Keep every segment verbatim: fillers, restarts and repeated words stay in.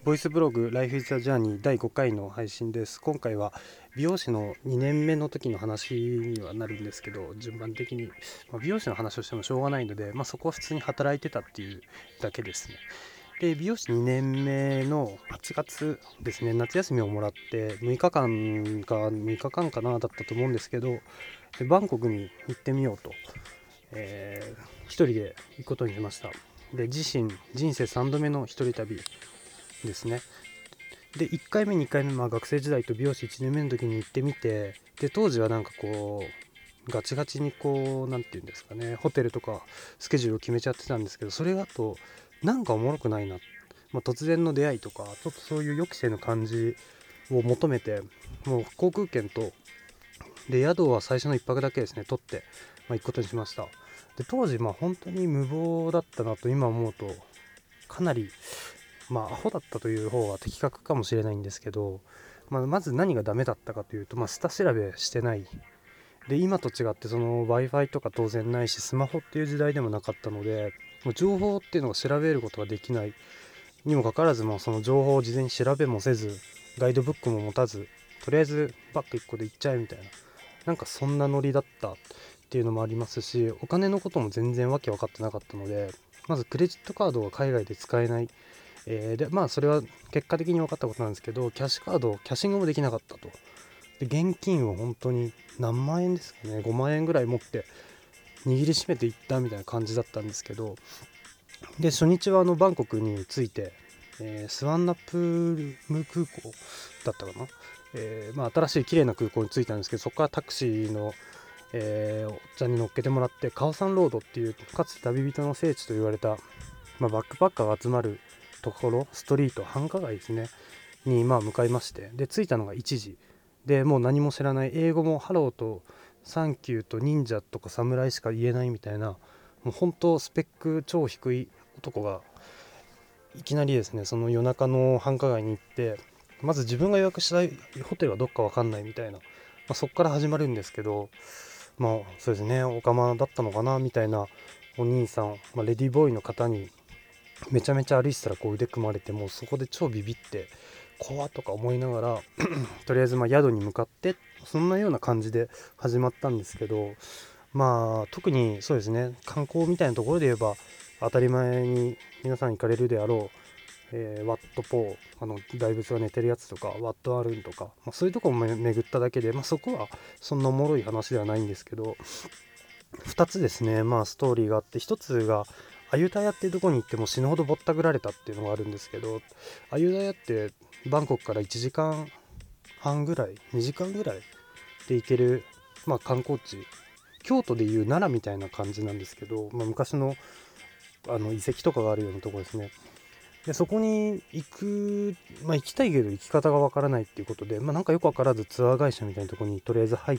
ボイスブログ Life is a Journey だいごかいの配信です。今回は美容師のにねんめの時の話にはなるんですけど、順番的に、まあ、美容師の話をしてもしょうがないので、まあ、そこは普通に働いてたっていうだけですね。で、美容師にねんめのはちがつですね、夏休みをもらってむいかかんかむいかかんかなだったと思うんですけど、でバンコクに行ってみようと、えー、一人で行くことにしました。で、自身人生さんどめの一人旅ですね。でいっかいめにかいめ、まあ、学生時代と美容師いちねんめの時に行ってみて、で当時はなんかこうガチガチにこうなんていうんですかね、ホテルとかスケジュールを決めちゃってたんですけど、それだとなんかおもろくないな、まあ、突然の出会いとかちょっとそういう予期せぬ感じを求めて、もう航空券とで宿は最初のいっぱくだけですね取って、まあ、行くことにしました。で当時まあ本当に無謀だったなと今思うと、かなりまあアホだったという方が的確かもしれないんですけど、まあ、まず何がダメだったかというと、まあ、下調べしてない。で今と違ってその Wi-Fi とか当然ないし、スマホっていう時代でもなかったので、もう情報っていうのを調べることができないにもかかわらず、もうその情報を事前に調べもせず、ガイドブックも持たず、とりあえずバッグいっこで行っちゃえみたいな、なんかそんなノリだったっていうのもありますし、お金のことも全然わけ分かってなかったので、まずクレジットカードが海外で使えない。えー、でまあそれは結果的に分かったことなんですけど、キャッシュカードキャッシングもできなかったと。で現金を本当に何万円ですかね、ごまん円ぐらい持って握りしめていったみたいな感じだったんですけど、で初日はあのバンコクに着いて、えースワンナプーム空港だったかな、えーまあ、新しい綺麗な空港に着いたんですけど、そこからタクシーの、えーおっちゃんに乗っけてもらって、カオサンロードっていうかつて旅人の聖地と言われた、まあ、バックパッカーが集まるところ、ストリート繁華街ですねにまあ向かいまして、で着いたのがいちじで、もう何も知らない、英語もハローとサンキューと忍者とか侍しか言えないみたいな、もう本当スペック超低い男がいきなりですね、その夜中の繁華街に行って、まず自分が予約したいホテルはどっか分かんないみたいな、まあ、そこから始まるんですけど、まあそうですね、オカマだったのかなみたいなお兄さん、まあ、レディーボーイの方にめちゃめちゃ歩いてたらこう腕組まれて、もうそこで超ビビって怖っとか思いながらとりあえずまあ宿に向かって、そんなような感じで始まったんですけど、まあ特にそうですね、観光みたいなところで言えば当たり前に皆さん行かれるであろう、えーワットポー、あの大仏が寝てるやつとかワットアルンとか、まあ、そういうところも巡っただけで、まあ、そこはそんなおもろい話ではないんですけど、ふたつですね、まあストーリーがあって、ひとつがアユタヤっていうところに行っても死ぬほどぼったくられたっていうのがあるんですけど、アユタヤってバンコクからいちじかんはんぐらいにじかんぐらいで行ける、まあ、観光地、京都でいう奈良みたいな感じなんですけど、まあ、昔のあの遺跡とかがあるようなところですね。でそこに行く、まあ、行きたいけど行き方がわからないっていうことで、まあ、なんかよくわからずツアー会社みたいなところにとりあえず入って、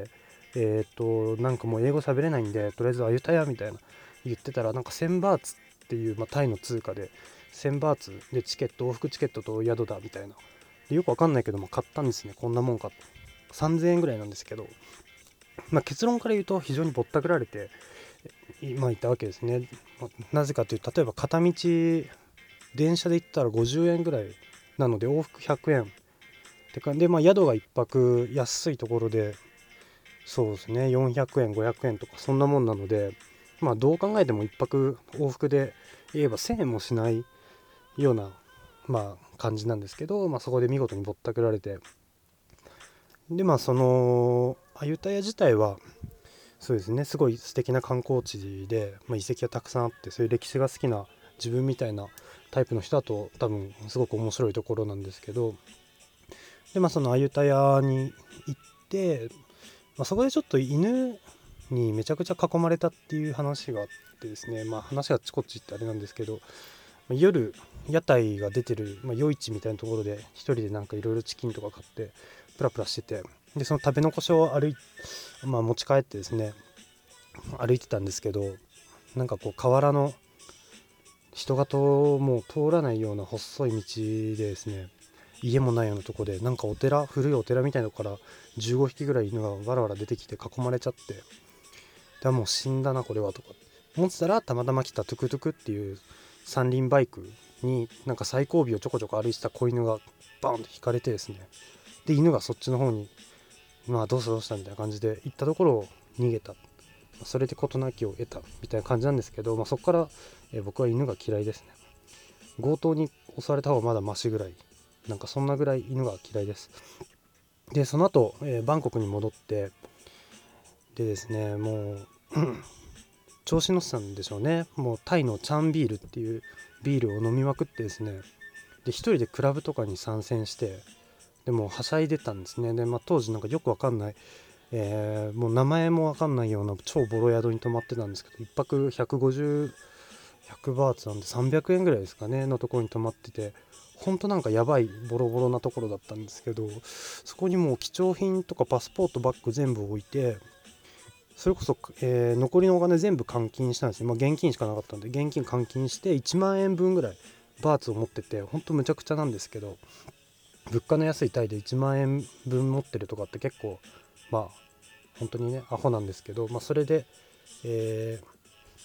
えっ、となんかもう英語喋れないんでとりあえずアユタヤみたいな言ってたら、なんかせんバーツっていう、まあ、タイの通貨でせんバーツでチケット、往復チケットと宿だみたいな、でよくわかんないけど、まあ、買ったんですね。こんなもんかさんぜんえんぐらいなんですけど、まあ、結論から言うと非常にぼったくられて今いたわけですね。まあなぜかというと、例えば片道電車で行ったらごじゅうえんぐらいなので往復ひゃくえんってかで、まあ、宿がいっぱく安いところで、そうですね、よんひゃくえんごひゃくえんとかそんなもんなので、まあどう考えてもいっぱく往復で言えばせんえんもしないようなまあ感じなんですけど、まあ、そこで見事にぼったくられて、でまあそのアユタヤ自体はそうですね、すごい素敵な観光地で、まあ、遺跡がたくさんあって、そういう歴史が好きな自分みたいなタイプの人だと多分すごく面白いところなんですけど、でまあそのアユタヤに行って、まあ、そこでちょっと犬にめちゃくちゃ囲まれたっていう話があってですね、まあ話があっちこっちってあれなんですけど、まあ夜屋台が出てる、まあ、夜市みたいなところで一人でなんかいろいろチキンとか買ってプラプラしてて、でその食べ残しを歩い、まあ、持ち帰ってですね歩いてたんですけど、なんかこう河原の人がともう通らないような細い道でですね、家もないようなとこで、なんかお寺、古いお寺みたいなとこからじゅうごひきぐらい犬がわらわら出てきて囲まれちゃって、でもう死んだなこれはとか思ってたら、たまたま来たトゥクトゥクっていう三輪バイクになんか最後尾をちょこちょこ歩いてた子犬がバーンと引かれてですね、で犬がそっちの方にまあどうしたどうしたみたいな感じで行ったところを逃げた、それで事なきを得たみたいな感じなんですけど、まあ、そこから、えー僕は犬が嫌いですね。強盗に襲われた方がまだマシぐらい、なんかそんなぐらい犬が嫌いです。でその後、えーバンコクに戻って、でですねもう調子乗ってたんでしょうね。もうタイのチャンビールっていうビールを飲みまくってですね、で一人でクラブとかに参戦して、でもうはしゃいでたんですね。で、まあ、当時なんかよくわかんない、えーもう名前もわかんないような超ボロ宿に泊まってたんですけど、いっぱくひゃくごじゅう、ひゃくバーツなんでさんびゃくえんぐらいですかねのところに泊まってて、ほんとなんかやばいボロボロなところだったんですけど、そこにもう貴重品とかパスポートバッグ全部置いて、それこそ、えー残りのお金全部換金したんですね。まあ現金しかなかったんで現金換金していちまんえんぶんぐらいバーツを持ってて、ほんとむちゃくちゃなんですけど、物価の安いタイでいちまんえんぶん持ってるとかって結構まあ本当にねアホなんですけど、まあそれで、えー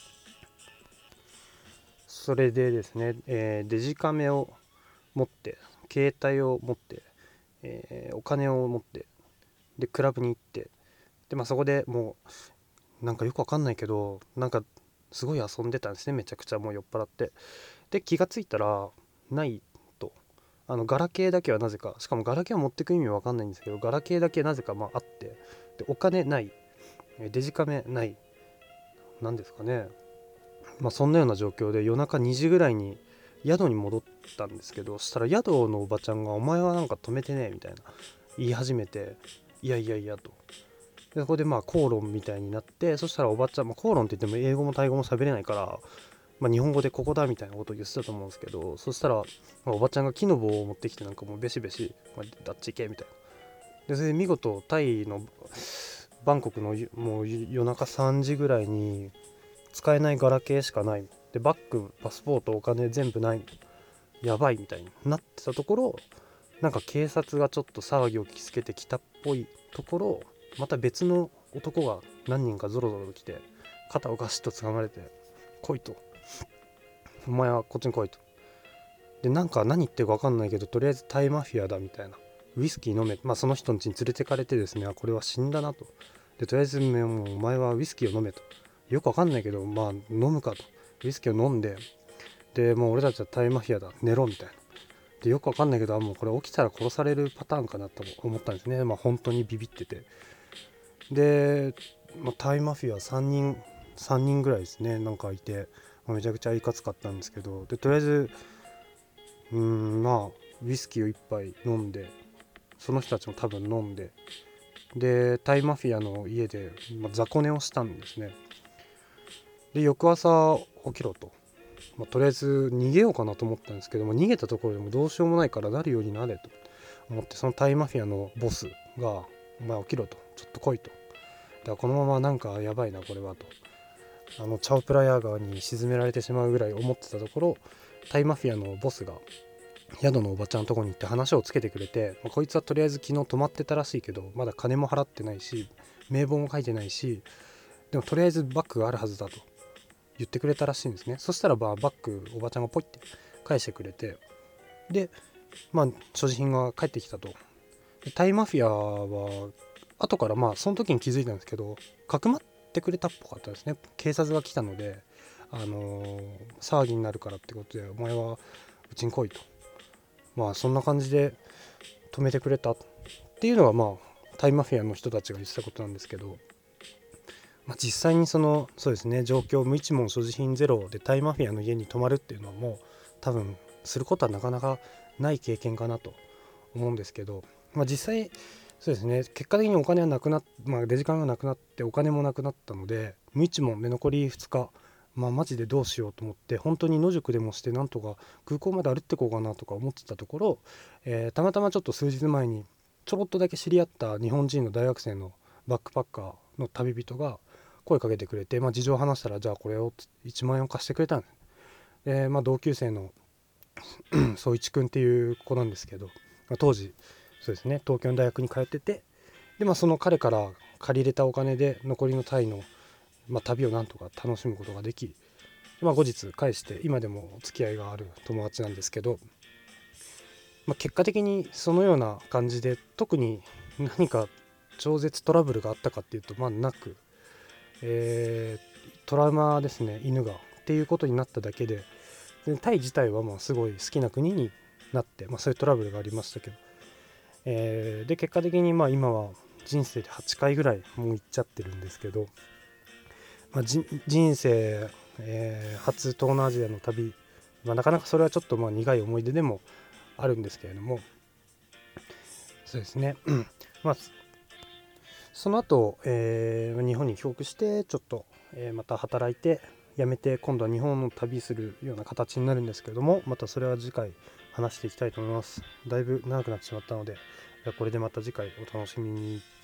それでですね、えーデジカメを持って、携帯を持って、えーお金を持って、でクラブに行って、でまあそこでもうなんかよくわかんないけど、なんかすごい遊んでたんですね、めちゃくちゃもう酔っ払って。で気がついたらないと、あのガラケーだけはなぜか、しかもガラケーを持ってく意味わかんないんですけど、ガラケーだけなぜかまああって、でお金ない、デジカメない、なんですかね、まあそんなような状況で夜中にじぐらいに宿に戻ったんですけど、そしたら宿のおばちゃんが「お前はなんか止めてねえ」みたいな言い始めて、いやいやいやと。でそこでまあ口論みたいになって、そしたらおばちゃん、まあ、口論って言っても英語もタイ語も喋れないから、まあ、日本語でここだみたいなことを言ってたと思うんですけど、そしたら、まあ、おばちゃんが木の棒を持ってきてなんかもうベシベシ、まあ、あっち行けみたいな。でそれで見事タイのバンコクのもう夜中さんじぐらいに使えないガラケーしかないで、バッグパスポートお金全部ない、やばいみたいになってたところ、なんか警察がちょっと騒ぎを聞きつけてきたっぽいところ、また別の男が何人かゾロゾロと来て肩をガシッと掴まれて、来いと、お前はこっちに来いと。でなんか何言ってるか分かんないけど、とりあえずタイマフィアだみたいな、ウイスキー飲め、まあその人の家に連れてかれてですね、あこれは死んだなと。でとりあえずもうお前はウイスキーを飲めと、よく分かんないけどまあ飲むかと、ウイスキーを飲んで、でもう俺たちはタイマフィアだ寝ろみたいな。でよくわかんないけど、あもうこれ起きたら殺されるパターンかなと思ったんですね。まあ本当にビビってて、で、まあ、タイマフィアさんにんさんにんぐらいですね、なんかいて、まあ、めちゃくちゃいかつかったんですけど、でとりあえずうーんまあウイスキーを一杯飲んで、その人たちも多分飲んで、でタイマフィアの家で、まあ、雑魚寝をしたんですね。で翌朝起きろと、まあ、とりあえず逃げようかなと思ったんですけども、逃げたところでもどうしようもないからなるようになれと思って、そのタイマフィアのボスが「お前起きろ」と「ちょっと来い」と。だからこのままなんかやばいなこれはと、あのチャオプラヤー川に沈められてしまうぐらい思ってたところ、タイマフィアのボスが宿のおばちゃんのとこに行って話をつけてくれて、まあ、こいつはとりあえず昨日泊まってたらしいけどまだ金も払ってないし名簿も書いてないし、でもとりあえずバッグがあるはずだと言ってくれたらしいんですね。そしたらばバッグおばちゃんがポイって返してくれて、でまあ所持品が返ってきたと。でタイマフィアは後からまあその時に気づいたんですけど、かくまってくれたっぽかったですね。警察が来たので、あのー騒ぎになるからってことでお前はうちに来いと、まあそんな感じで止めてくれたっていうのがまあタイマフィアの人たちが言ってたことなんですけど、まあ、実際にそのそうですね、状況無一文所持品ゼロでタイマフィアの家に泊まるっていうのはもう多分することはなかなかない経験かなと思うんですけど、まあ、実際そうですね、結果的にお金はなくなっ、まあ、デジカメがなくなってお金もなくなったので、無一文で残りふつか、まあマジでどうしようと思って本当に野宿でもしてなんとか空港まで歩ってこうかなとか思ってたところ、えーたまたまちょっと数日前にちょろっとだけ知り合った日本人の大学生のバックパッカーの旅人が声かけてくれて、まあ、事情を話したらじゃあこれをいちまんえんを貸してくれたんです。で、まあ、同級生の総一くんっていう子なんですけど、まあ、当時そうですね東京の大学に通ってて、で、まあ、その彼から借りれたお金で残りのタイの、まあ、旅をなんとか楽しむことができ、 まあ、後日返して今でもお付き合いがある友達なんですけど、まあ、結果的にそのような感じで特に何か超絶トラブルがあったかっていうとまあなく、えー、トラウマですね、犬がっていうことになっただけで、でタイ自体はまあすごい好きな国になって、まあ、そういうトラブルがありましたけど、えーで結果的にまあ今は人生ではちかいぐらいもう行っちゃってるんですけど、まあ、じ人生、えー初東南アジアの旅、まあ、なかなかそれはちょっとまあ苦い思い出でもあるんですけれども、そうですね、うん、まあその後、えー日本に帰国してちょっと、えーまた働いて辞めて今度は日本の旅するような形になるんですけれども、またそれは次回話していきたいと思います。だいぶ長くなってしまったので、これでまた次回お楽しみに。